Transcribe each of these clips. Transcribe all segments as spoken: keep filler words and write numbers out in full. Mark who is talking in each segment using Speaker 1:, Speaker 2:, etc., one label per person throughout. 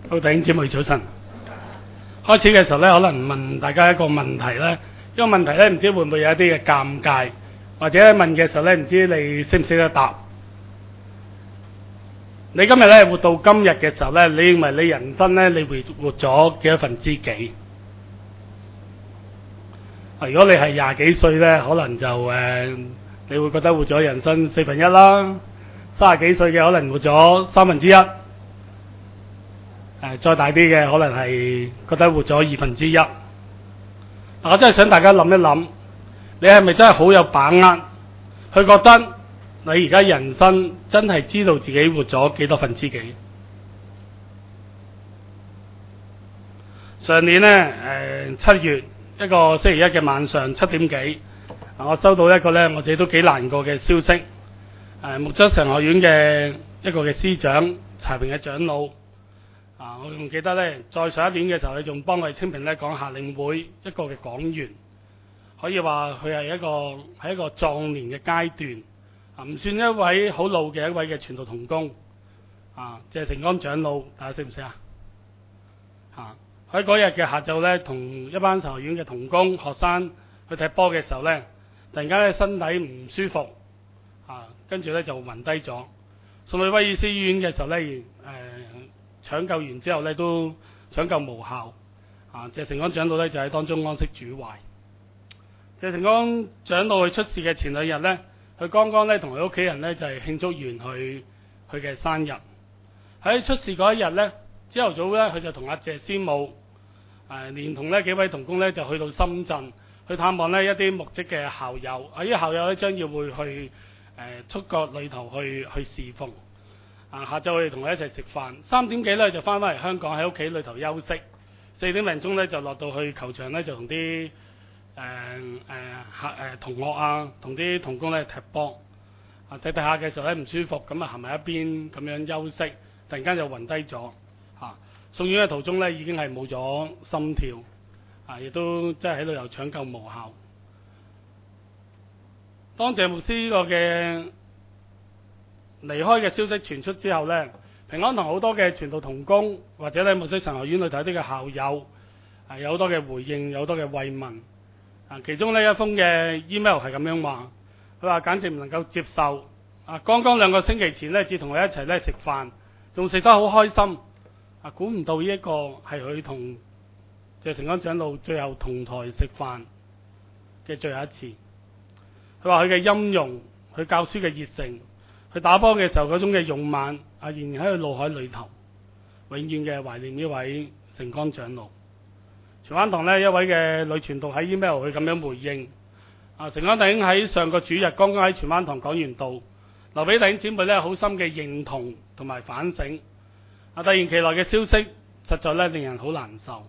Speaker 1: 好，弟兄姊妹早晨。開始嘅時候咧，可能問大家一個問題咧，呢個問題咧唔知會唔會有一啲嘅尷尬，或者問嘅時候咧唔知你識唔識得答。你今日咧活到今日嘅時候咧，你認為你人生咧你會活咗幾多分之幾？啊，如果你係廿幾歲咧，可能就誒、呃，你會覺得活咗人生四分一啦。三十幾歲嘅可能活咗三分之一。誒，再大啲嘅可能係覺得活咗二分之一。我真係想大家諗一諗，你係咪真係好有把握，去覺得你而家人生真係知道自己活咗幾多分之幾？上年呢，誒、呃、七月一個星期一嘅晚上七點幾，我收到一個呢我自己都幾難過嘅消息。誒、呃，木則神學院嘅一個嘅司長柴平嘅長老。啊！我仲記得咧，再上一年嘅時候，你仲幫我哋清平咧講夏令會一個嘅講員，可以話佢係一個喺一個壯年嘅階段，啊唔算一位好老嘅一位嘅傳道同工，啊謝成光長老，大家識唔識啊？啊喺嗰日嘅下晝咧，同一班神學院嘅同工學生去踢波嘅時候咧，突然間咧身體唔舒服，啊跟住咧就暈低咗，送去威爾斯醫院嘅時候咧，誒、呃。搶救完之後咧，都搶救無效。啊，謝成光長老咧就喺當中安息主懷。謝成光長老佢出事嘅前兩日咧，佢剛剛咧同佢屋企人咧就係慶祝完佢佢嘅生日。喺出事嗰一日咧，朝頭早咧佢就同阿謝師母誒連同呢幾位同工咧就去到深圳去探望呢一啲牧職嘅校友。啊，呢啲校友咧將要會去誒、呃、出國裏頭去去侍奉。啊！下晝我哋同佢一齊食飯，三點幾咧就翻返嚟香港喺屋企裏頭休息，四點零鐘咧就落到去球場咧就同啲誒誒客誒同學啊，同啲同工咧踢波。啊踢踢下嘅時候咧唔舒服，咁啊行埋一邊咁樣休息，突然間就暈低咗。嚇、啊、送院嘅途中咧已經係冇咗心跳，啊亦都即係喺度又搶救無效。當謝牧師呢個嘅離開嘅消息傳出之後呢，平安堂好多嘅傳道同工或者咧木則神學院裏頭啲嘅校友，係有好多嘅回應，有好多嘅慰問。啊，其中呢一封嘅 email 係咁樣話，佢話簡直唔能夠接受。啊，剛剛兩個星期前呢，至同佢一齊咧食飯，仲食得好開心。啊，估唔到呢一個係佢同謝成光長老最後同台食飯嘅最後一次。佢話佢嘅音容，佢教書嘅熱誠。佢打波嘅時候嗰種嘅勇猛，啊，仍然喺佢腦海裏頭，永遠嘅懷念呢位成光長老。荃灣堂呢一位嘅女傳道喺 email 佢咁樣回應，啊，成光弟兄喺上個主日剛剛喺荃灣堂講完道，留俾弟兄姊妹呢好深嘅認同同埋反省。啊，突然其來嘅消息，實在呢令人好難受。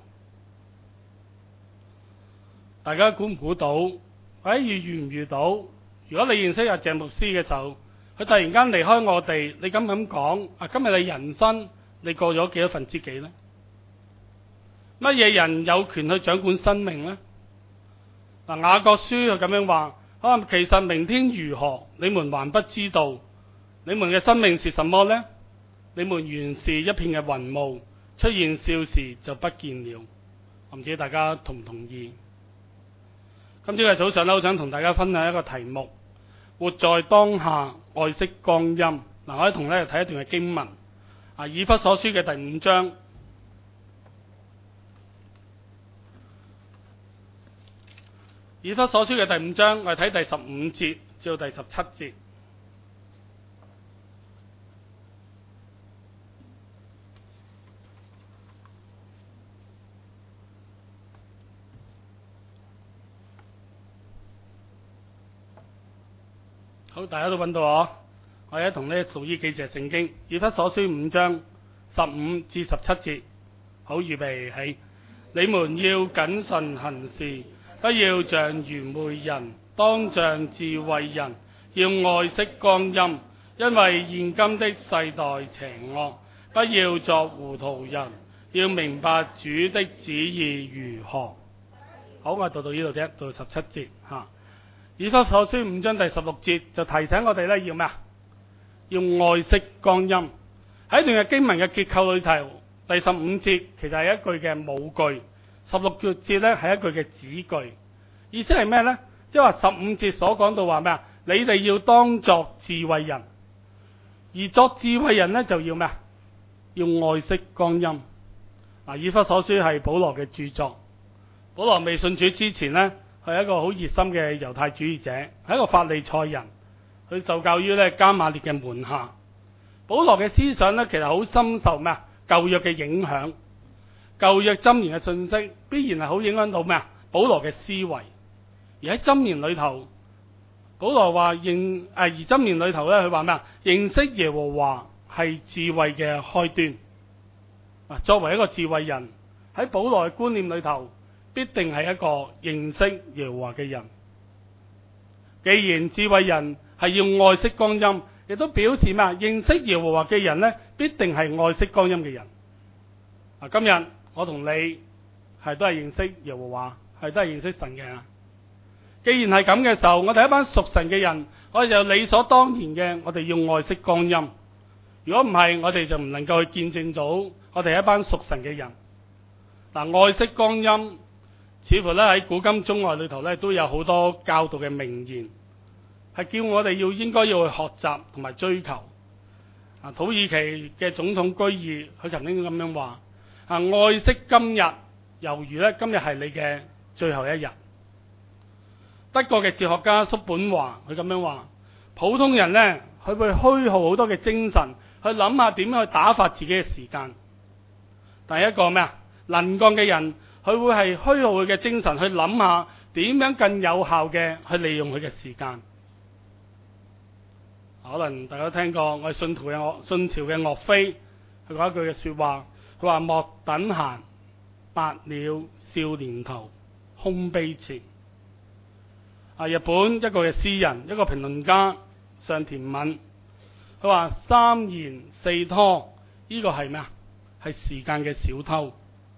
Speaker 1: 大家估唔估到？或者遇遇唔遇到？如果你認識阿謝牧師嘅時候，佢突然間離開我哋，你敢唔敢講？啊，今日你人生你過咗幾多分之幾呢？乜嘢人有權去掌管生命呢？嗱，雅各書佢咁樣話，啊，其實明天如何，你們還不知道。你們嘅生命是什麼呢？你們原是一片嘅雲霧，出現少時就不見了。我唔知大家同唔同意？今朝嘅早上咧，好想同大家分享一個題目。活在當下，愛惜光陰。嗱，我哋同咧睇一段嘅經文，啊，以弗所書嘅第五章，以弗所書嘅第五章，我哋睇第十五節至到第十七節。好，大家都揾到我，我而家同呢讀呢幾節聖經，以弗所書五章十五至十七節。好，預備起，你們要謹慎行事，不要像愚昧人，當像智慧人，要愛惜光陰，因為現今的世代邪惡。不要作糊塗人，要明白主的旨意如何。好，我讀到呢度啫，到十七節吓。以弗所書五章第十六節就提醒我哋咧，要咩啊？要愛惜光陰。喺段嘅經文嘅結構裏頭， 第十五節其實係一句嘅母句，十六節咧係一句嘅子句。意思係咩呢？即係話十五節所講到話咩啊？你哋要當作智慧人，而作智慧人呢，就要咩啊？要愛惜光陰。嗱，以弗所書係保羅嘅著作。保羅未信主之前呢，係一個好熱心嘅猶太主義者，係一個法利賽人。佢受教於咧迦瑪列嘅門下。保羅嘅思想呢，其實好深受咩啊？舊約嘅影響。舊約箴言嘅信息必然係好影響到咩啊？保羅嘅思維。而喺箴言裏頭，保羅話認誒，而箴言裏頭咧，佢話咩啊？認識耶和華係智慧嘅開端。啊，作為一個智慧人，喺保羅嘅觀念裏頭，必定係一個認識耶和華嘅人。既然智慧人係要愛惜光陰，亦都表示咩啊？認識耶和華嘅人呢，必定係愛惜光陰嘅人。啊，今日我同你係都係認識耶和華，係都係認識神嘅。既然係咁嘅時候，我哋一班屬神嘅人，我哋就理所當然嘅，我哋要愛惜光陰。如果唔係，我哋就唔能夠去見證到我哋一班屬神嘅人。嗱，愛惜光陰，似乎咧喺古今中外裏頭咧都有好多教導嘅名言，係叫我哋要應該要去學習同埋追求。啊，土耳其嘅總統居爾，佢曾經咁樣話：啊，愛惜今日，猶如咧今日係你嘅最後一日。德國嘅哲學家叔本華佢咁樣話：普通人呢，佢會虛耗好多嘅精神去諗下點樣去打發自己嘅時間。第一個咩啊？能幹嘅人，佢會係虛耗佢嘅精神去諗下點樣更有效嘅去利用佢嘅時間。可能大家都聽過我哋信徒嘅岳信朝嘅岳飛，佢講一句嘅說話，佢話：莫等閒，白了少年頭，空悲切。啊！日本一個嘅詩人，一個評論家上田敏，佢話三言四拖，呢個係咩啊？係時間嘅小偷。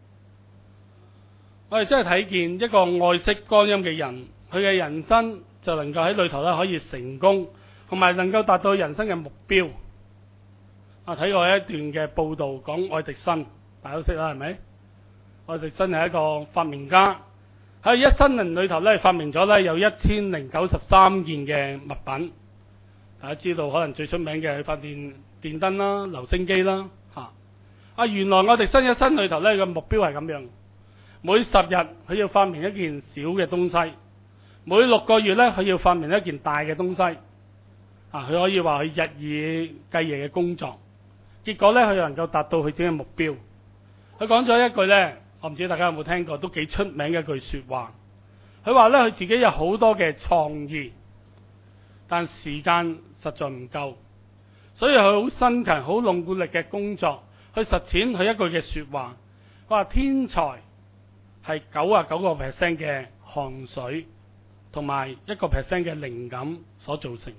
Speaker 1: 我哋真係睇見一個愛惜光陰嘅人，佢嘅人生就能夠喺裏頭咧可以成功，同埋能夠達到人生嘅目標。啊！睇過一段嘅報道，講愛迪生，大家都識啦，係咪？愛迪生係一個發明家。喺一生人裏頭咧，發明咗咧有一千零九十三件嘅物品。大家知道可能最出名嘅係發電電燈啦、留聲機啦，嚇。啊，原來我哋新一生裏頭咧個目標係咁樣，每十日佢要發明一件小嘅東西，每六個月咧佢要發明一件大嘅東西。啊，佢可以話佢日以繼夜嘅工作，結果咧佢能夠達到佢自己嘅目標。佢講咗一句咧。我唔知大家有冇聽過，都幾出名嘅一句說話。佢話咧，佢自己有好多嘅創意，但時間實在唔夠，所以佢好辛勤、好努力嘅工作去實踐佢一句嘅說話。佢話天才係九啊九個 percent 嘅汗水，同埋一個 percent 嘅靈感所造成。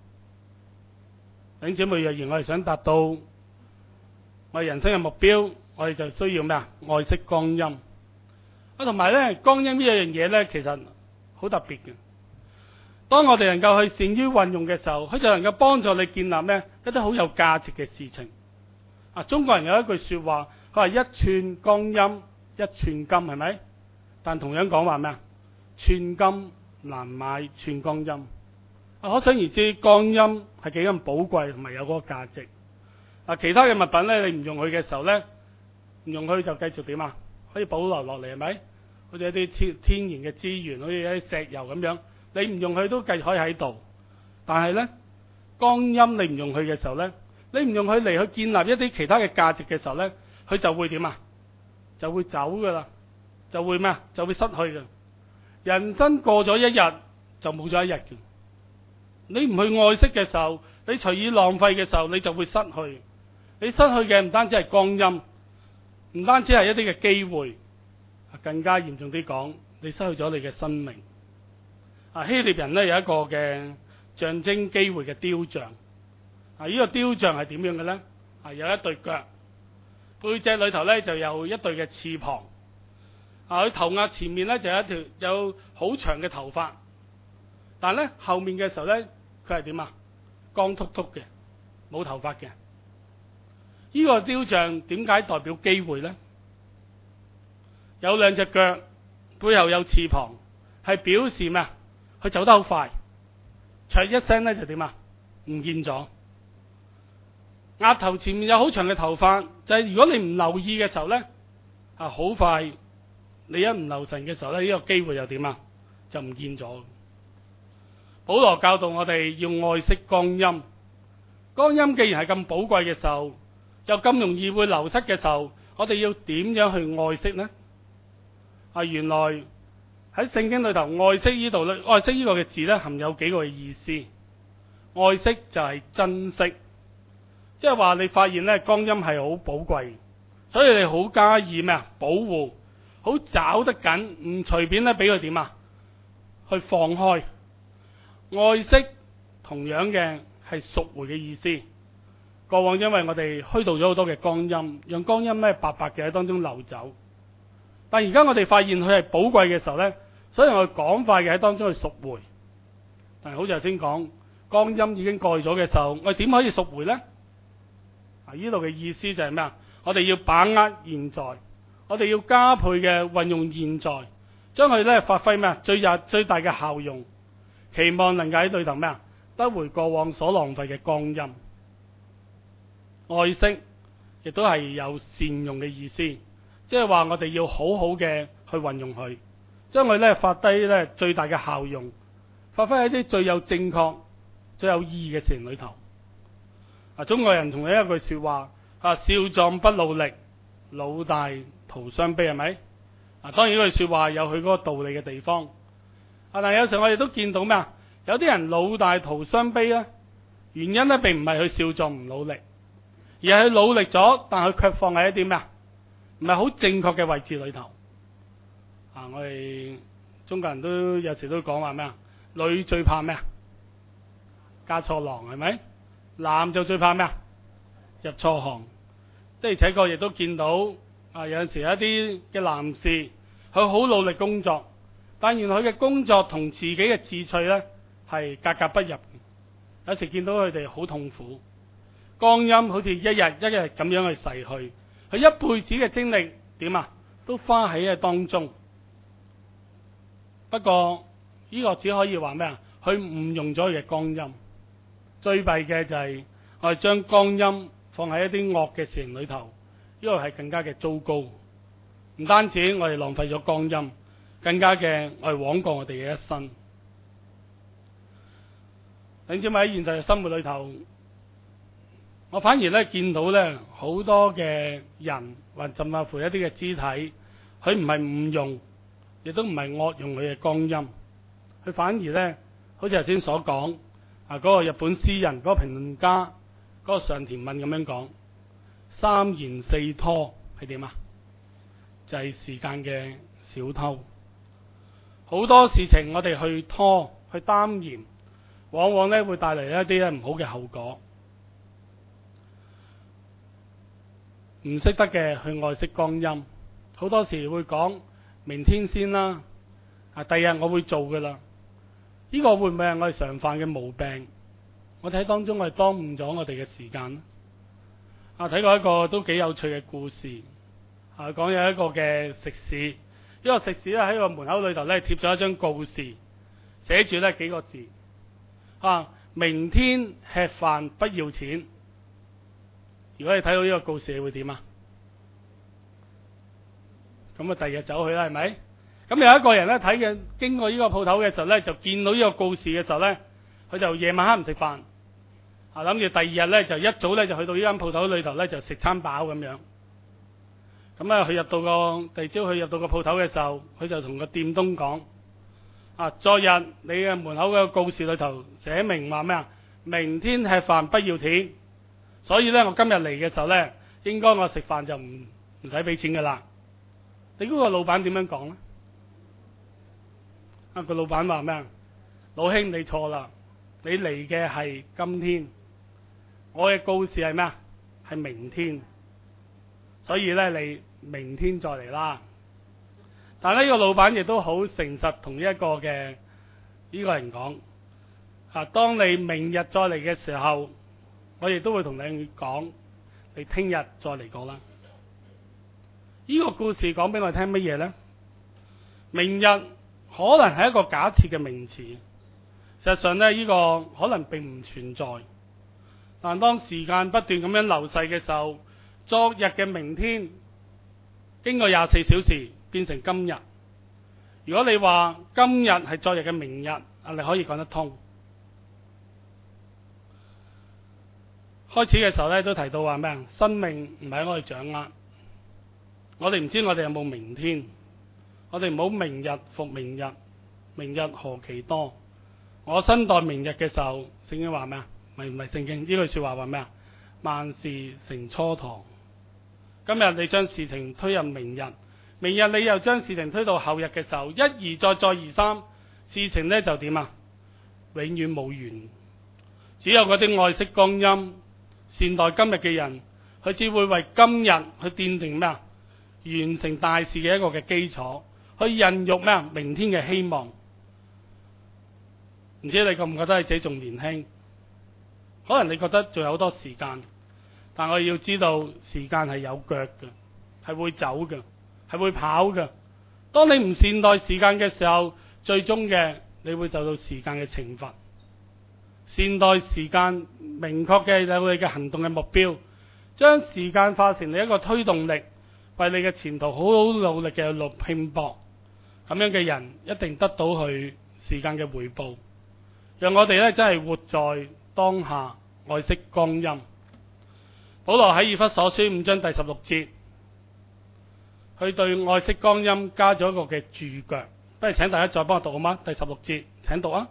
Speaker 1: 弟兄姊妹，若然我哋想達到我哋人生嘅目標，我哋就需要咩啊？愛惜光陰。啊，同埋咧，光陰呢樣嘢咧，其實好特別嘅。當我哋能夠去善於運用嘅時候，佢就能夠幫助你建立咩一啲好有價值嘅事情。啊，中國人有一句說話，佢話一寸光陰一寸金，係咪？但同樣講話咩啊？寸金難買寸光陰。啊，可想而知，光陰係幾咁寶貴，同埋有嗰個價值。啊，其他嘅物品咧，你唔用佢嘅時候咧，唔用佢就繼續點啊？可以保留落嚟，係咪？好似一啲天天然嘅資源，好似一啲石油咁樣，你唔用佢都繼續可以喺度。但係咧，光陰你唔用佢嘅時候咧，你唔用佢嚟去建立一啲其他嘅價值嘅時候咧，佢就會點啊？就會走噶啦，就會咩啊？就會失去嘅。人生過咗一日就冇咗一日嘅。你唔去愛惜嘅時候，你隨意浪費嘅時候，你就會失去。你失去嘅唔單止係光陰，唔單止係一啲嘅機會，更加嚴重啲講，你失去咗你嘅生命。啊，希臘人咧有一個嘅象徵機會嘅雕像。啊，呢個雕像係點樣嘅咧？啊，有一對腳，背脊裏頭咧就有一對嘅翅膀。啊，佢頭額前面咧就有一條有好長嘅頭髮，但咧後面嘅時候咧，佢係點啊？光禿禿嘅，冇頭髮嘅。 呢個雕像點解代表機會呢？有兩隻腳，背後有翅膀，係表示咩啊？佢走得好快，唰一聲咧就點啊？唔見咗。額頭前面有好長嘅頭髮，就係、是、如果你唔留意嘅時候咧，啊好快，你一唔留神嘅時候咧，呢、這個機會又點啊？就唔見咗。保羅教導我哋要愛惜光陰，光陰既然係咁寶貴嘅時候，又咁容易會流失嘅時候，我哋要點樣去愛惜呢？啊，原來喺聖經裏頭，愛惜呢度咧，愛惜呢個嘅字咧，含有幾個嘅意思。愛惜就係珍惜，即係話你發現咧，光陰係好寶貴，所以你好加以咩啊？保護，好找得緊，唔隨便咧俾佢點啊？去放開。愛惜同樣嘅係贖回嘅意思。過往因為我哋虛度咗好多嘅光陰，讓光陰咧白白嘅喺當中流走。但而家我哋發現佢係寶貴嘅時候呢，所以我哋趕快嘅喺當中去贖回。但係好似頭先講，光陰已經過咗嘅時候，我哋點可以贖回呢？啊，呢度嘅意思就係咩啊？我哋要把握現在，我哋要加倍嘅運用現在，將佢咧發揮咩啊？最日最大嘅效用，期望能夠喺裏頭咩啊？得回過往所浪費嘅光陰。愛惜亦都係有善用嘅意思。即係話我哋要好好嘅去運用佢，將佢咧發揮咧最大嘅效用，發揮喺啲最有正確、最有意義嘅事情裏頭。啊，中國人仲有一句說話啊，少壯不努力，老大徒傷悲，係咪？啊，當然呢句說話有佢嗰個道理嘅地方。啊，但有時候我哋都見到咩啊？有啲人老大徒傷悲咧，原因咧並唔係佢少壯唔努力，而係佢努力咗，但佢卻放喺一啲咩啊？唔係好正確嘅位置裏頭。啊，我哋中國人都有時都講話咩啊？女最怕咩啊？嫁錯郎，係咪？男就最怕咩啊？入錯行。的而且確亦都見到啊，有陣時有一啲嘅男士，佢好努力工作，但原來佢嘅工作同自己嘅志趣呢係格格不入。有時見到佢哋好痛苦，光陰好似一日一日咁樣去逝去。佢一輩子嘅精力點啊，都花喺嘅當中。不過呢個只可以話咩啊？佢誤用咗佢嘅光陰。最弊嘅就係我哋將光陰放喺一啲惡嘅事情裏頭，呢個係更加嘅糟糕。唔單止我哋浪費咗光陰，更加嘅我哋枉過我哋嘅一生。你知唔知喺現實嘅生活裏頭，我反而咧見到咧好多嘅人，或甚至乎一啲嘅肢體，佢唔係誤用，亦都唔係惡用佢嘅光陰，佢反而咧好似頭先所講啊，嗰個日本詩人、嗰個評論家、嗰個上田敏咁樣講，三延四拖係點啊？就係時間嘅小偷。好多事情我哋去拖、去擔延，往往咧會帶嚟一啲咧唔好嘅後果。唔識得嘅去愛惜光陰，好多時會講明天先啦，啊，第日我會做噶啦。呢個會唔會係我哋常犯嘅毛病？我睇當中我哋耽誤咗我哋嘅時間。啊，睇過一個都幾有趣嘅故事，啊，講有一個嘅食肆，呢個食肆咧喺個門口裏頭咧貼咗一張告示，寫住咧幾個字，啊，明天吃飯不要錢。如果你睇到呢個告示，你會點啊？咁啊，第二日走去啦，係咪？咁有一個人咧睇嘅，經過呢個鋪頭嘅時候咧，就見到呢個告示嘅時候咧，佢就夜晚黑唔食飯，啊，諗住第二日咧就一早咧就去到呢間鋪頭裏頭咧就食餐飽咁樣。咁啊，佢入到個第二朝，佢入到個鋪頭嘅時候，佢就同個店東講：啊，昨日你嘅門口嘅告示裏頭寫明話咩啊？明天吃飯不要錢。所以咧，我今日嚟嘅時候咧，應該我食飯就唔唔使俾錢噶啦。你估個老闆點樣講咧？啊，個老闆話咩啊？老兄，你錯啦，你嚟嘅係今天，我嘅告示係咩啊？係明天。所以咧，你明天再嚟啦。但係呢個老闆亦都好誠實，同一個嘅呢個人講：啊，當你明日再嚟嘅時候，我亦都會同你講， 你聽日再嚟過啦。呢、這個故事講俾我哋聽乜嘢呢？明日可能係一個假設嘅名詞，實際上呢，呢、這個可能並唔存在。但當時間不斷咁樣流逝嘅時候，昨日嘅明天經過廿四小時變成今日。如果你話今日係昨日嘅明日，啊，你可以講得通。開始嘅時候咧，都提到話咩啊？生命唔係我哋掌握，我哋唔知我哋有冇明天，我哋唔好明日復明日，明日何其多。我身待明日嘅時候，聖經話咩啊？唔係唔係聖經呢句說話話咩啊？萬事成蹉跎。今日你將事情推入明日，明日你又將事情推到後日嘅時候，一而再再而三，事情呢就點啊？永遠冇完。只有嗰啲愛惜光陰、善待今日嘅人，佢只會為今日去奠定咩啊？完成大事嘅一個嘅基礎，去孕育咩啊？明天嘅希望。唔知你覺唔覺得你自己仲年輕？可能你覺得仲有好多時間，但我要知道時間係有腳嘅，係會走嘅，係會跑嘅。當你唔善待時間嘅時候，最終嘅你會受到時間嘅懲罰。善待時間，明確嘅有你嘅行動嘅目標，將時間化成你一個推動力，為你嘅前途好好努力嘅去拼搏。咁樣嘅人一定得到佢時間嘅回報。讓我哋咧真係活在當下，愛惜光陰。保羅喺以弗所書五章第十六節，佢對愛惜光陰加咗一個嘅注腳。不如請大家再幫我讀好嗎？第十六節，請讀啊！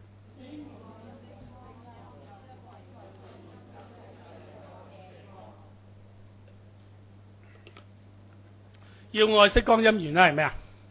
Speaker 1: 要愛惜光陰，原因係咩啊？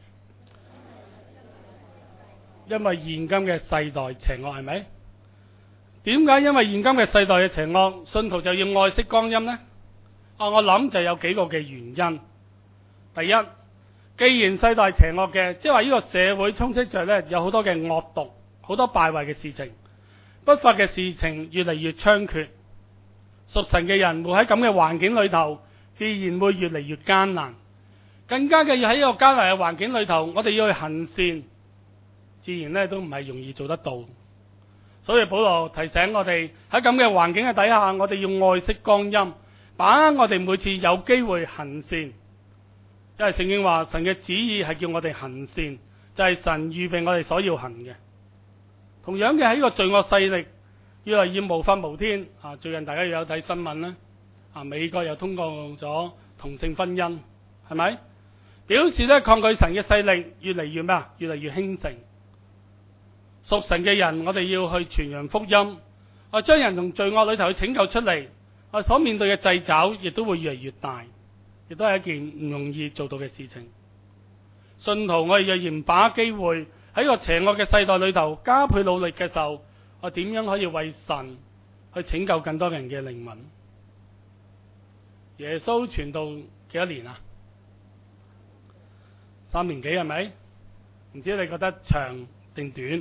Speaker 1: 因為現今嘅世代邪惡，係咪？點解因為現今嘅世代嘅邪惡，信徒就要愛惜光陰呢？啊，我諗就有幾個嘅原因。第一，既然世代邪惡嘅，即係話呢個社會充斥着咧有好多嘅惡毒，好多敗壞嘅事情，不法嘅事情越嚟越猖獗。屬神嘅人活喺咁嘅環境裏頭，自然會越嚟越艱難。更加嘅要喺呢個艱難嘅環境裏頭，我哋要去行善，自然咧都唔係容易做得到。所以保羅提醒我哋喺咁嘅環境嘅底下，我哋要愛惜光陰，把握我哋每次有機會行善。因為聖經話神嘅旨意係叫我哋行善，就係神預備我哋所要行嘅。同樣嘅喺呢個罪惡勢力越嚟越無法無天啊！最近大家有睇新聞啦，啊美國又通過咗同性婚姻，係咪？表示咧抗拒神嘅勢力越嚟越咩啊？越嚟越興盛。屬神嘅人，我哋要去傳揚福音，啊將人從罪惡裏頭去拯救出嚟，啊所面對嘅掣肘亦都會越嚟越大，亦都係一件唔容易做到嘅事情。信徒我哋若然把握機會喺個邪惡嘅世代裏頭加倍努力嘅時候，我點樣可以為神去拯救更多人嘅靈魂？耶穌傳道幾多年啊？三年幾係咪？唔知你覺得長定短？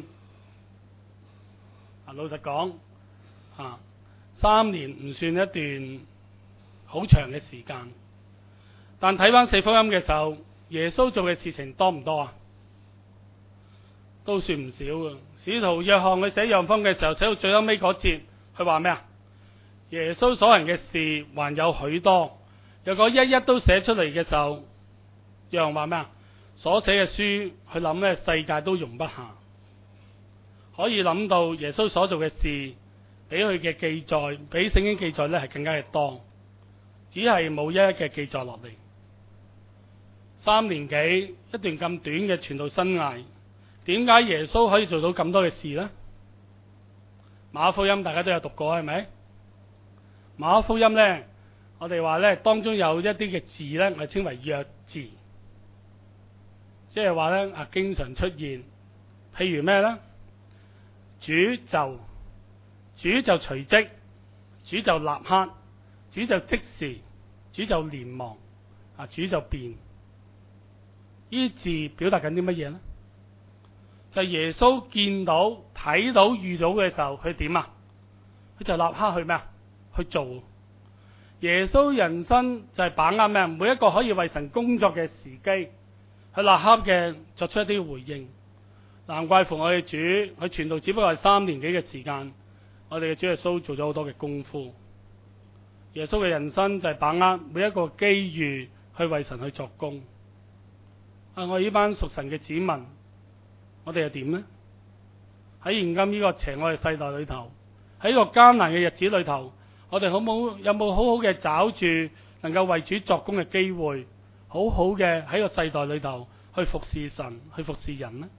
Speaker 1: 啊，老實講，啊，三年唔算一段好長嘅時間，但睇翻四福音嘅時候，耶穌做嘅事情多唔多啊？都算唔少嘅。使徒約翰佢寫約翰嘅時候，寫到最後尾嗰節，佢話咩啊？耶穌所行嘅事還有許多，如果一一都寫出嚟嘅時候，約翰話咩啊？所寫嘅書，佢諗咧世界都容不下。可以諗到耶穌所做嘅事，比佢嘅記載，比聖經記載咧係更加嘅多，只係冇一一嘅記載落嚟。三年幾一段咁短嘅傳道生涯，點解耶穌可以做到咁多嘅事呢？馬可福音大家都有讀過係咪？馬可福音呢，我哋話呢，當中有一啲嘅字呢，我哋稱為約字，即係話呢，啊經常出現，譬如咩呢？主就主就隨即，主就立刻，主就即時，主就連忙，啊主就變。呢啲字表達緊啲乜嘢呢？就係耶穌見到、睇到、遇到嘅時候，佢點啊？佢就立刻去咩啊？去做。 耶穌人生就係把握咩？每一個可以為神工作嘅時機，去立刻嘅作出一啲回應。難怪乎我哋主，佢傳道只不過係三年幾嘅時間，我哋嘅主耶穌做咗好多嘅功夫。耶穌嘅人生就係把握每一個機遇去為神去作工。啊，我哋呢班屬神嘅子民，我哋又點呢？喺現今呢個邪惡嘅世代裏頭，喺呢個艱難嘅日子裏頭，我哋好冇有冇好好嘅找住能夠為主作工嘅機會，好好嘅喺個世代裏頭去服侍神，去服侍人呢？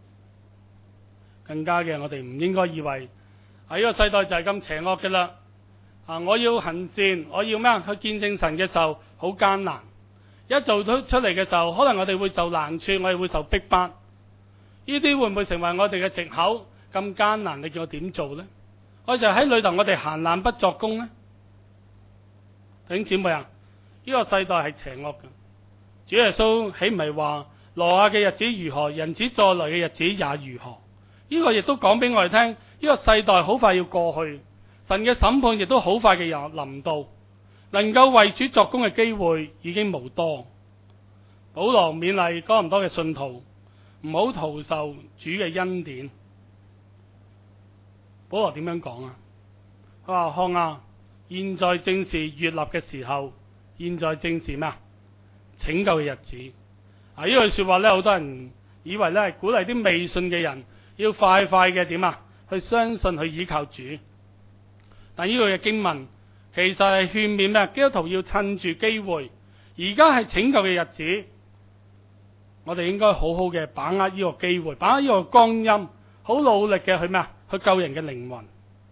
Speaker 1: 更加嘅，我哋唔應該以為喺呢個世代就係咁邪惡嘅啦。啊，我要行善，我要咩啊？去見證神嘅時候好艱難，一做出出嚟嘅時候，可能我哋會受難處，我哋會受逼迫。呢啲會唔會成為我哋嘅藉口？咁艱難，你叫我點做呢？我就喺裏頭，我哋閒懶不作工呢？弟兄姊妹啊，呢個世代係邪惡嘅。主耶穌豈唔係話挪亞嘅日子如何，人子再來嘅日子也如何？呢個亦都講俾我哋聽，呢個世代好快要過去，神嘅審判亦都好快嘅又臨到，能夠為主作工嘅機會已經無多。保羅勉勵哥林多嘅信徒唔好徒受主嘅恩典。保羅點樣講啊？佢話看啊，現在正是悅納嘅時候，現在正是咩啊？拯救嘅日子。啊，呢句說話咧，好多人以為咧係鼓勵啲未信嘅人要快快嘅點啊，去相信去依靠主。但呢句嘅經文其實係勸勉咩？基督徒要趁住機會，而家係拯救嘅日子，我哋應該好好嘅把握呢個機會，把握呢個光陰，好努力嘅去咩啊？去救人嘅靈魂。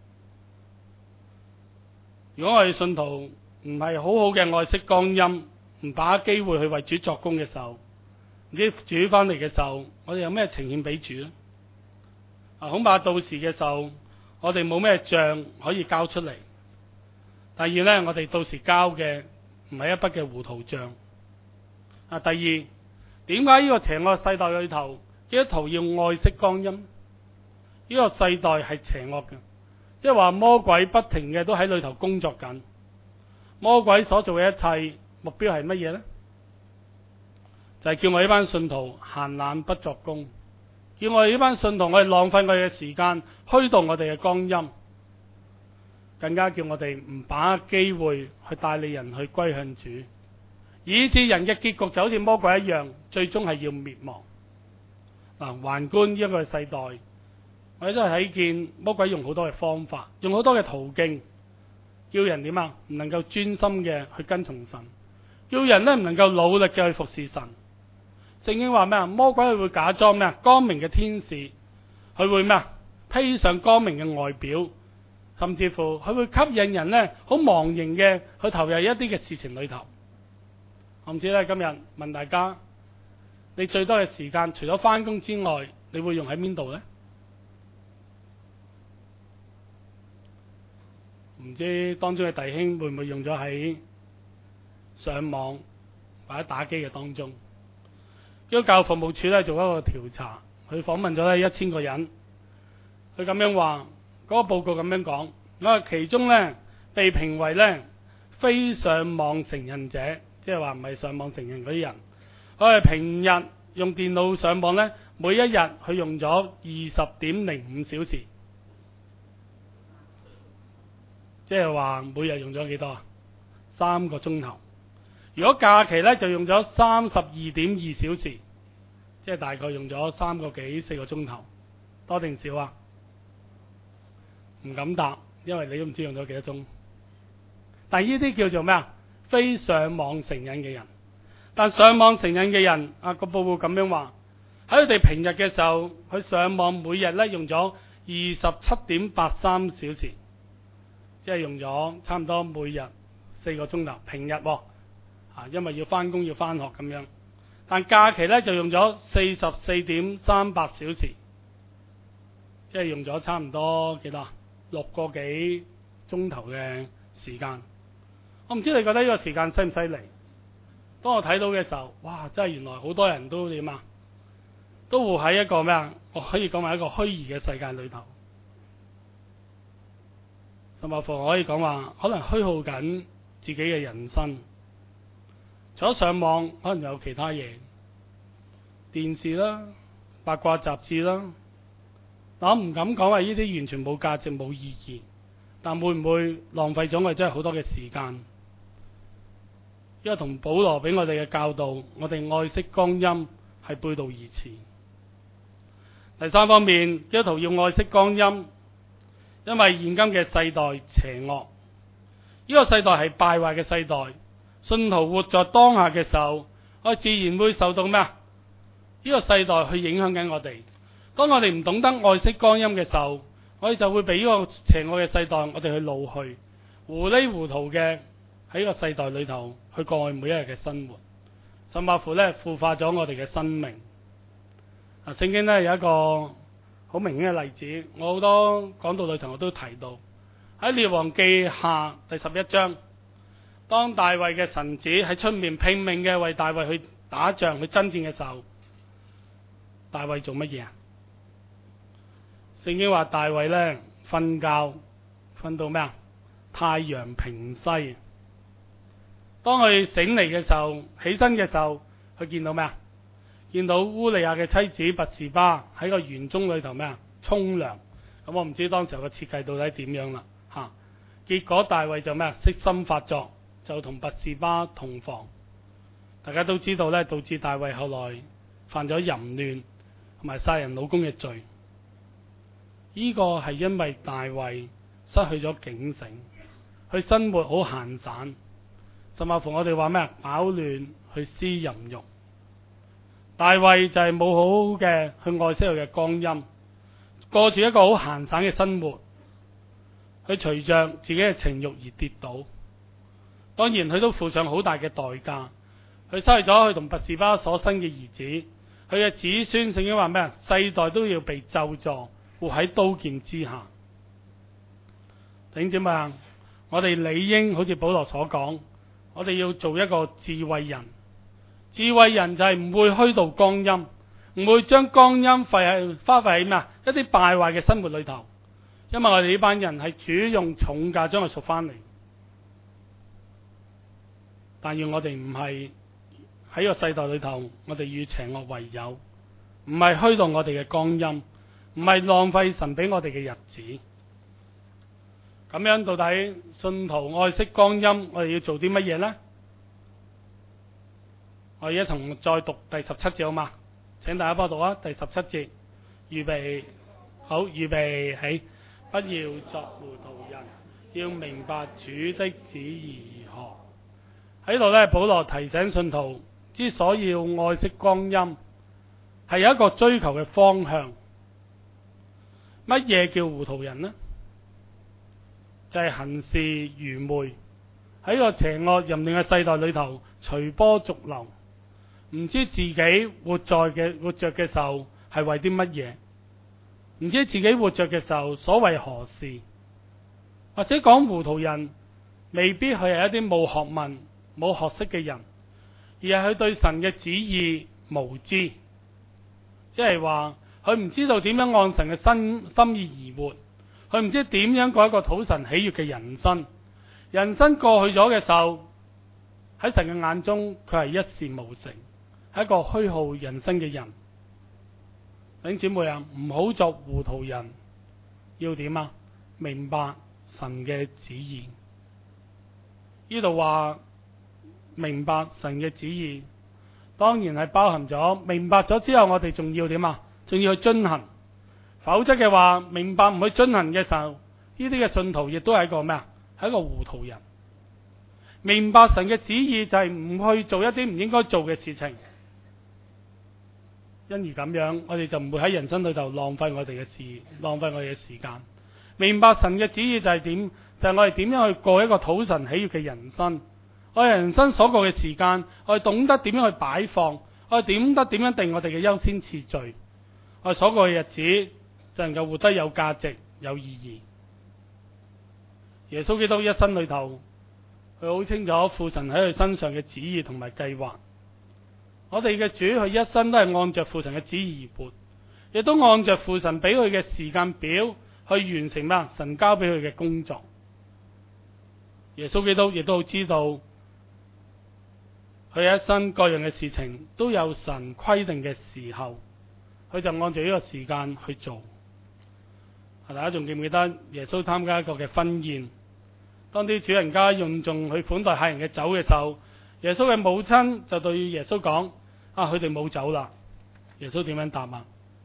Speaker 1: 如果我哋信徒唔係好好嘅愛惜光陰，唔把握機會去為主作工嘅時候，唔知主翻嚟嘅時候，我哋有咩呈現俾主呢？啊，恐怕到時嘅時候，我哋冇咩賬可以交出嚟。第二呢，我哋到時交嘅唔係一筆嘅糊塗賬。啊，第二，點解呢個邪惡世代裏頭，基督徒要愛惜光陰？呢個世代係邪惡嘅，即係話魔鬼不停嘅都喺裏頭工作緊。魔鬼所做嘅一切目標係乜嘢呢？就係叫我呢班信徒閒懶不作工，叫我哋呢班信徒我哋浪費我哋嘅時間，虛度我哋嘅光陰，更加叫我哋唔把握機會去帶領人去歸向主，以致人嘅結局就好似魔鬼一樣，最終係要滅亡。嗱，橫觀呢一個世代，我哋都係睇見魔鬼用好多嘅方法，用好多嘅途徑，叫人點啊？唔能夠專心嘅去跟從神，叫人咧唔能夠努力嘅去服侍神。聖經話咩啊？魔鬼佢會假裝咩啊？光明嘅天使，佢會咩啊？披上光明嘅外表，甚至乎佢會吸引人咧好忘形嘅去投入一啲嘅事情裏頭。我唔知咧，今日問大家，你最多嘅時間除咗翻工之外，你會用喺邊度呢？唔知當中嘅弟兄會唔會用咗喺上網或者打機嘅當中？基督教服務處咧做一個調查，佢訪問咗咧一千個人，佢咁樣話，嗰個報告咁樣講，我話其中咧被評為咧非上網成癮者，即係話唔係上網成癮嗰啲人，佢係平日用電腦上網咧，每一日佢用咗二十點零五小時，即係話每日用咗幾多啊？三個鐘頭。如果假期咧就用咗三十二點二小時，即係大概用咗三個幾四個鐘頭，多定少啊？唔敢答，因為你都唔知用咗幾多鐘。但係呢啲叫做咩啊？非上網成癮嘅人。但上網成癮嘅人啊，個報告咁樣話，喺佢哋平日嘅時候，佢上網每日咧用咗二十七點八三小時，即係用咗差唔多每日四個鐘頭。平日喎。啊，因為要翻工要翻學咁樣，但假期咧就用咗四十四點三八小時，即係用咗差唔多幾多六個幾鐘頭嘅時間。我唔知你覺得呢個時間犀唔犀利？當我睇到嘅時候，哇！真係原來好多人都點啊？都活喺一個咩啊？我可以講埋一個虛擬嘅世界裏頭，甚至乎我可以講話可能虛耗緊自己嘅人生。除咗上網，可能有其他嘢，電視啦、八卦雜誌啦。我唔敢講話呢啲完全冇價值、冇意義，但會唔會浪費咗我哋真係好多嘅時間？因為同保羅俾我哋嘅教導，我哋愛惜光陰係背道而馳。第三方面，基督徒要愛惜光陰，因為現今嘅世代邪惡，呢個世代係敗壞嘅世代。信徒活在當下嘅時候，我自然會受到咩啊？呢個世代去影響緊我哋。當我哋唔懂得愛惜光陰嘅時候，我哋就會俾呢個邪惡嘅世代我哋去老去，糊裏糊塗嘅喺呢個世代裏頭去過我哋每一日嘅生活，甚至乎咧腐化咗我哋嘅生命。啊，聖經咧有一個好明顯嘅例子，我好多講道裏頭我都提到喺列王記下第十一章，當大衛嘅臣子喺出面拼命嘅為大衛去打仗去爭戰嘅時候，大衛做乜嘢啊？聖經話大衛咧瞓覺瞓到咩啊？太陽平西。當佢醒嚟嘅時候，起身嘅時候，佢見到咩啊？見到烏利亞嘅妻子拔示巴喺個園中裏頭咩啊？沖涼。咁我唔知當時個設計到底點樣啦吓。結果大衛就咩啊？色心發作，就同拔示巴同房。大家都知道咧，導致大衛後來犯咗淫亂同埋殺人老公嘅罪。呢個係因為大衛失去咗警醒，佢生活好閒散，甚至乎我哋話咩啊？飽暖去思淫欲。大衛就係冇好好嘅去愛惜佢嘅光陰，過住一個好閒散嘅生活，佢隨着自己嘅情欲而跌倒。當然佢都付上好大嘅代價，佢失去咗佢同拔示巴所生嘅兒子，佢嘅子孫聖經話咩啊？世代都要被咒詛，活喺刀劍之下。弟兄姊妹啊，我哋理應好似保羅所講，我哋要做一個智慧人。智慧人就係唔會虛度光陰，唔會將光陰費喺花費喺咩啊？一啲敗壞嘅生活裏頭。因為我哋呢班人係主用重價將佢贖翻嚟，但願我哋唔係喺個世代裏頭，我哋與邪惡為友，唔係虛度我哋嘅光陰，唔係浪費神俾我哋嘅日子。咁樣到底信徒愛惜光陰，我哋要做啲乜嘢呢？我而家同再讀第十七節好嘛？請大家幫我讀啊！第十七節，預備好，預備起，不要作糊塗人，要明白主的旨意如何。喺度咧，保羅提醒信徒，之所以要愛惜光陰，係有一個追求嘅方向。乜嘢叫糊塗人呢？就係、是、行事愚昧，喺個邪惡淫亂嘅世代裏頭隨波逐流，唔知自己活在嘅活着嘅時候係為啲乜嘢，唔知自己活着嘅時候所為何事，或者講糊塗人未必係一啲冇學問冇學識嘅人，而係佢對神嘅旨意無知，即係話佢唔知道點樣按神嘅心心意而活，佢唔知點樣過一個討神喜悅嘅人生。人生過去咗嘅時候，喺神嘅眼中佢係一事無成，係一個虛耗人生嘅人。弟兄姊妹啊，唔好作糊塗人，要點啊？明白神嘅旨意。呢度話明白神嘅旨意，當然係包含咗明白咗之後，我哋仲要點啊？仲要去遵行。否則嘅話，明白唔去遵行嘅時候，呢啲嘅信徒亦都係一個咩啊？係一個糊塗人。明白神嘅旨意就係唔去做一啲唔應該做嘅事情，因而咁樣，我哋就唔會喺人生裏頭浪費我哋嘅事，浪費我哋嘅時間。明白神嘅旨意就係點？就係、是、我哋點樣去過一個討神喜悅嘅人生。我哋人生所過嘅時間，我哋懂得點樣去擺放，我哋點得點樣定我哋嘅優先次序。我哋所過嘅日子就能夠活得有價值、有意義。耶穌基督一生裏頭，佢好清楚父神喺佢身上嘅旨意同埋計劃。我哋嘅主，佢一生都係按着父神嘅旨意而活，亦都按着父神俾佢嘅時間表去完成咩？神交俾佢嘅工作。 耶穌基督亦都好知道，佢一生各樣嘅事情都有神規定嘅時候，佢就按照呢個時間去做。大家仲記唔記得耶穌參加一個嘅婚宴？當啲主人家用盡去款待客人嘅酒嘅時候，耶穌嘅母親就對耶穌講：啊，佢哋冇酒啦。耶穌點樣答啊？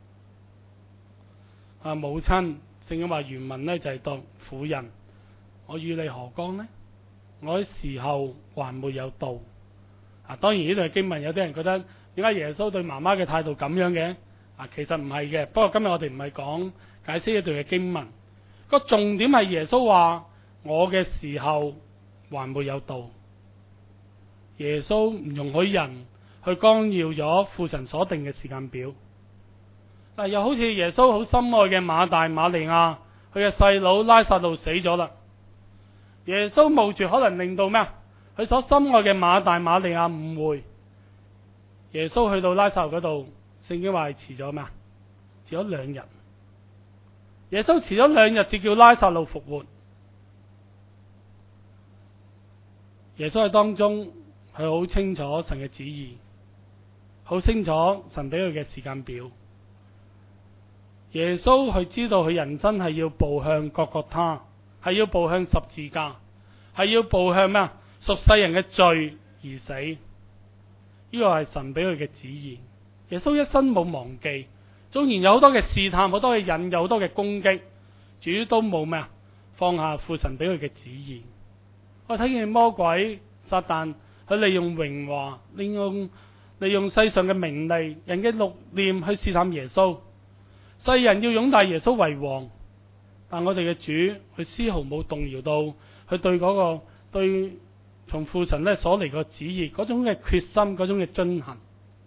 Speaker 1: 啊，母親，聖經話原文呢就係當婦人，我與你何干呢？我嘅時候還沒有到。啊，當然呢度嘅經文有啲人覺得點解耶穌對媽媽嘅態度咁樣嘅？啊，其實唔係嘅。不過今日我哋唔係講解釋呢段嘅經文，個重點係耶穌話我嘅時候還沒有到。耶穌唔容許人去干擾咗父神所定嘅時間表。嗱，又好似耶穌好深愛嘅馬大馬利亞，佢嘅細佬拉撒路死咗啦。耶穌冒住可能令到咩啊？佢所深愛嘅馬大馬利亞誤會。耶穌去到拉撒路嗰度，聖經話係遲咗咩啊？遲咗兩日。耶穌遲咗兩日至叫拉撒路復活。耶穌喺當中，佢好清楚神嘅旨意，好清楚神俾佢嘅時間表。耶穌佢知道佢人生係要步向各各他，係要步向十字架，係要步向咩啊？屬世人嘅罪而死。呢個係神俾佢嘅旨意。耶穌一生冇忘記，縱然有好多嘅試探，好多嘅引誘，好多嘅攻擊，主都冇咩啊？放下父神俾佢嘅旨意。我睇見魔鬼撒旦，佢利用榮華，利用利用世上嘅名利、人嘅慾念去試探耶穌。世人要擁戴耶穌為王，但我哋嘅主佢絲毫冇動搖到佢對嗰、那個對從父神咧所嚟個旨意嗰種嘅決心，嗰種嘅遵行，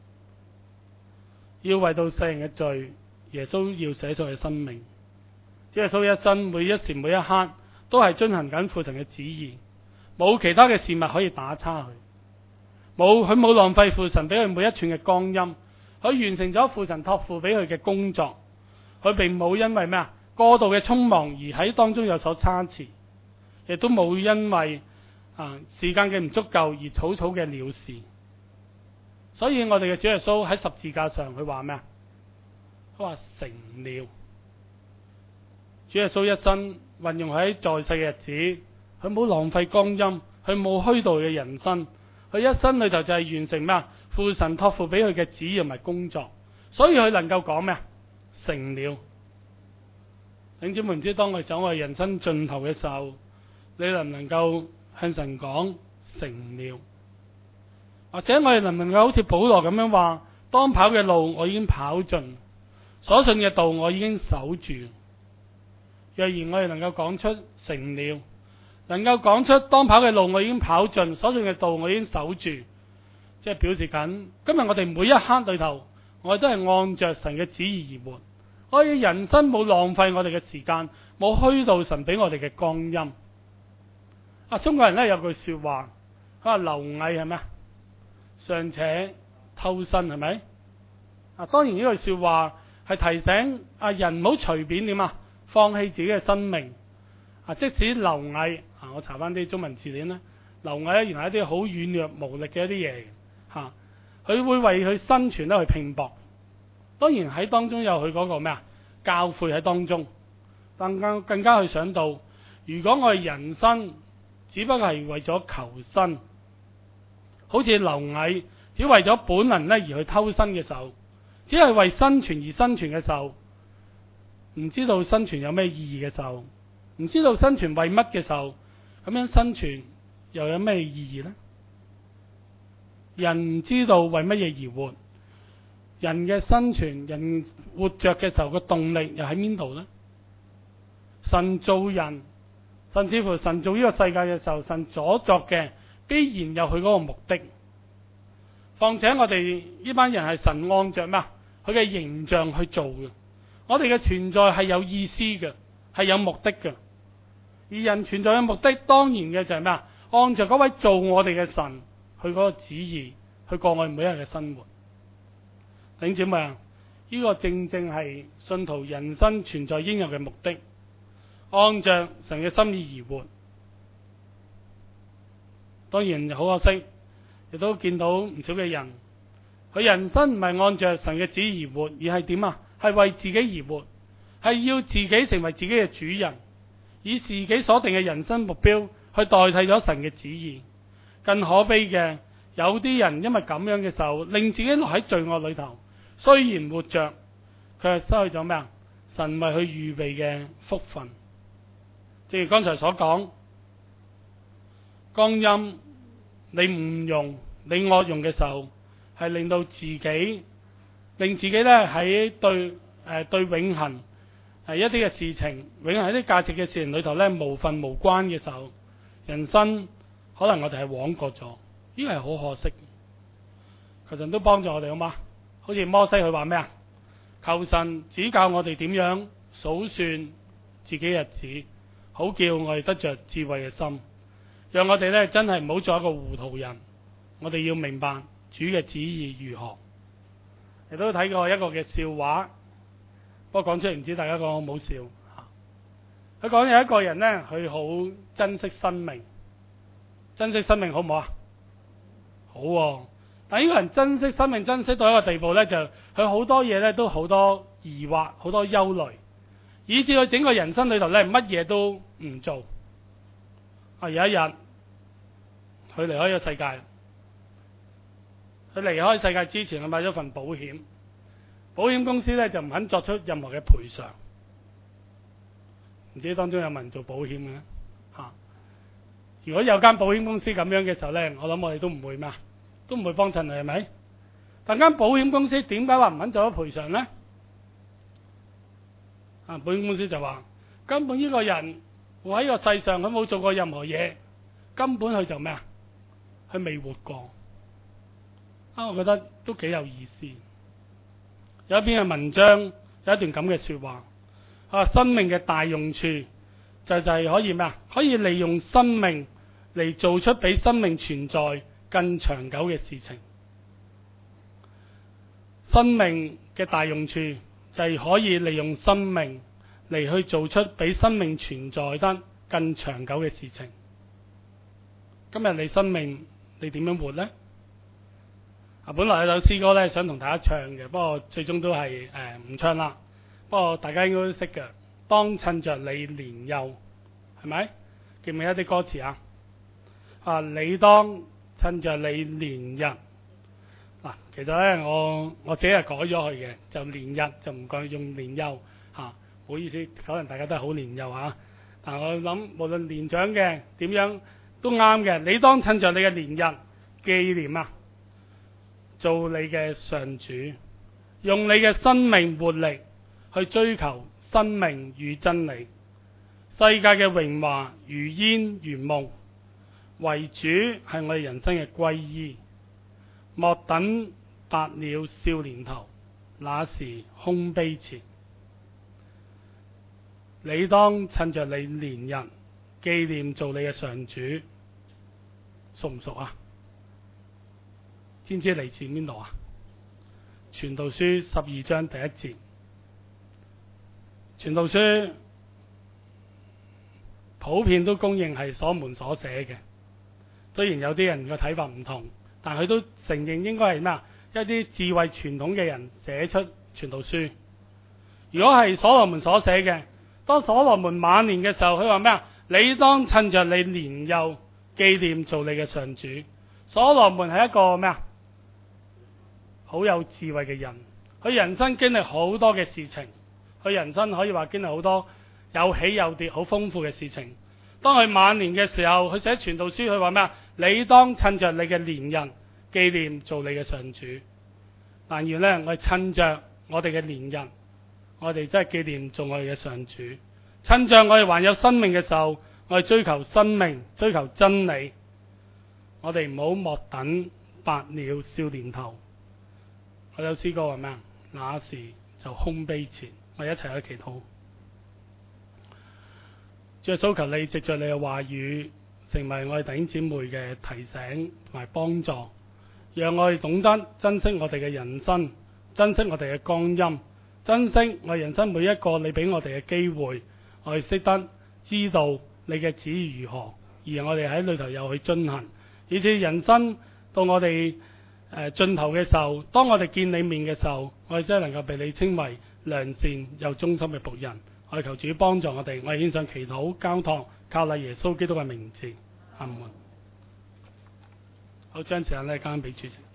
Speaker 1: 要為到世人嘅罪，耶穌要捨上佢生命。耶穌一生每一時每一刻都係遵行緊父神嘅旨意，冇其他嘅事物可以打叉佢，冇佢冇浪費父神俾佢每一寸嘅光陰，佢完成咗父神託付俾佢嘅工作。佢並冇因為咩啊過度嘅匆忙而喺當中有所差池，亦都冇因為啊時間嘅唔足夠而草草嘅了事。所以我哋嘅主耶穌喺十字架上佢話咩啊？佢話成了。主耶穌一生運用喺在，在世嘅日子，佢冇浪費光陰，佢冇虛度嘅人生，佢一生裏頭就係完成咩啊父神託付俾佢嘅旨意同埋工作，所以佢能夠講咩啊？成了。弟兄姊妹，唔知當我哋走我哋人生盡頭嘅時候，你能唔能夠向神講成了？或者我哋能唔能夠好似保羅咁樣話，當跑嘅路我已經跑盡，所信嘅道我已經守住。若然我哋能夠講出成了，能夠講出當跑嘅路我已經跑盡，所信嘅道我已經守住，即係表示緊今日我哋每一刻裏頭，我哋都係按着神嘅旨意而活。我哋人生冇浪費我哋嘅時間，冇虛度神俾我哋嘅光陰。啊，中國人咧有句說話，佢話螻蟻係咩？尚且偷生係咪？啊，當然呢句說話係提醒啊人唔好隨便點啊放棄自己嘅生命。啊，即使螻蟻啊，我查翻啲中文字典咧，螻蟻咧原來係一啲好軟弱無力嘅一啲嘢吓，佢、啊、會為佢生存咧去拼搏。當然喺當中有佢嗰個咩啊教誨喺當中，更加更加去想到，如果我哋人生只不過係為咗求生，好似螻蟻只為咗本能咧而去偷生嘅時候，只係為生存而生存嘅時候，唔知道生存有咩意義嘅時候，唔知道生存為乜嘅時候，咁樣生存又有咩意義呢？人唔知道為乜嘢而活。人嘅生存，人活着嘅時候個動力又喺邊度呢？神造人，甚至乎神造呢個世界嘅時候，神所作嘅必然有佢嗰個目的。況且我哋呢班人係神按着咩？佢嘅形象去做嘅，我哋嘅存在係有意思嘅，係有目的嘅。而人存在嘅目的，當然嘅就係咩？按着嗰位造我哋嘅神，佢嗰個旨意去過我哋每一日嘅生活。弟兄姊妹啊，呢個正正係信徒人生存在應有嘅目的，按着神嘅心意而活。 當然好可惜，亦都見到唔少嘅人，佢人生唔係按照神嘅旨意而活，而係點啊？係為自己而活，係要自己成為自己嘅主人，以自己所定嘅人生目標去代替咗神嘅旨意。更可悲嘅，有啲人因為咁樣嘅時候，令自己落喺罪惡裏頭，雖然活着，佢係失去咗咩啊？神為佢預備嘅福分。正如剛才所講，光陰你誤用、你惡用嘅時候，係令到自己，令自己咧喺對誒、呃、對永恆係一啲嘅事情，永恆一啲價值嘅事情裏頭咧無份無關嘅時候，人生可能我哋係枉過咗，呢個係好可惜。求神都幫助我哋好嗎？好似摩西佢話咩啊？求神指教我哋點樣數算自己日子，好叫我哋得着智慧嘅心，讓我哋咧真係唔好做一個糊塗人。我哋要明白主嘅旨意如何。亦都睇過一個嘅笑話，不過講出嚟唔知大家講好唔好笑。佢講有一個人咧，佢好珍惜生命，珍惜生命好唔好啊？好喎。但呢個人珍惜生命，珍惜到一個地步咧，就佢好多嘢咧都好多疑惑，好多憂慮，以至佢整個人生裏頭咧乜嘢都唔做。啊，有一日佢離開咗世界，佢離開世界之前，佢買咗份保險，保險公司咧就唔肯作出任何嘅賠償。唔知當中有冇人做保險嘅吓、啊？如果有間保險公司咁樣嘅時候咧，我諗我哋都唔會咩，都唔會幫襯佢，係咪？但間保險公司點解話唔肯做咗賠償咧？啊，保險公司就話根本呢個人活喺個世上，佢冇做過任何嘢，根本佢就咩啊？佢未活過。啊，我覺得都幾有意思。有一篇嘅文章有一段咁嘅說話。啊！生命嘅大用處就就係可以咩啊？可以利用生命嚟做出比生命存在更長久嘅事情。生命嘅大用處就係可以利用生命嚟去做出比生命存在得更長久嘅事情。今日你生命你點樣活呢？啊，本來有首詩歌咧想同大家唱嘅，不過最終都係誒唔唱啦。不過大家應該都識嘅，當趁着你年幼，係咪？記唔記得啲歌詞啊？啊，你當趁着你年日。嗱，其實咧我我自己係改咗佢嘅，就年日就唔講用年幼嚇，唔、啊、好意思，可能大家都係好年幼嚇。但係我諗無論年長嘅點樣都啱嘅。你當趁着你嘅年日紀念啊，做你嘅上主，用你嘅生命活力去追求生命與真理，世界嘅榮華如煙如夢，為主係我哋人生嘅歸依。莫等白了少年頭，那時空悲切。你當趁着你年日紀念做你嘅上主，熟唔熟啊？知唔知嚟自邊度啊？傳道書十二章第一節。傳道書普遍都公認係所門所寫嘅，雖然有啲人嘅睇法唔同，但佢都承認應該係咩啊？一啲智慧傳統嘅人寫出傳道書。如果係所羅門所寫嘅，當所羅門晚年嘅時候，佢話咩啊？你當趁着你年幼紀念做你嘅上主。所羅門係一個咩啊？好有智慧嘅人，佢人生經歷好多嘅事情。佢人生可以話經歷好多有起有跌，好豐富嘅事情。當佢晚年嘅時候，佢寫傳道書，佢話咩啊？你當趁着你嘅年日紀念做你嘅上主。但願呢，我哋趁着我哋嘅年日，我哋真係紀念做我哋嘅上主。趁着我哋還有生命嘅時候，我哋追求生命，追求真理。我哋唔好莫等白了少年頭。我有詩歌話咩啊？那時就空悲切。我哋一齊去祈禱。主耶穌，求你藉着你嘅話語，成為我哋弟兄姊妹嘅提醒同埋幫助，讓我哋懂得珍惜我哋嘅人生，珍惜我哋嘅光陰，珍惜我哋人生每一個你俾我哋嘅機會。我哋識得知道你嘅旨意如何，而我哋喺裏頭又去遵行， 以至人生到我哋誒盡頭嘅時候，當我哋見你面嘅時候，我哋真係能夠被你稱為良善又忠心嘅僕人。我哋求主幫助我哋，我哋獻上祈禱交託，靠賴耶穌基督嘅名字，阿門。好，將時間咧交俾主席。